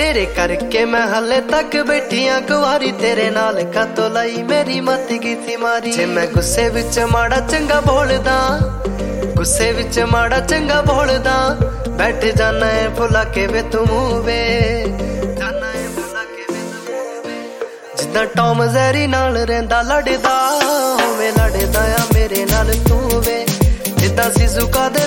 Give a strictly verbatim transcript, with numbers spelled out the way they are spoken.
तेरे करके मैं हले तक बैठिया कुवारी तेरे नाल कातों लाई मेरी मत कीती मारी जे मैं गुस्से विच माड़ा चंगा बोलदा गुस्से विच माड़ा चंगा बोलदा बैठ जाना है भुला के वे तू वे जाना है भुला के वे तू वे जिद्दां टॉम ज़ेरी नाल रहिंदा लड़दा होवे लड़दा आ मेरे नाल तू वे जिद्दां सिजुका दे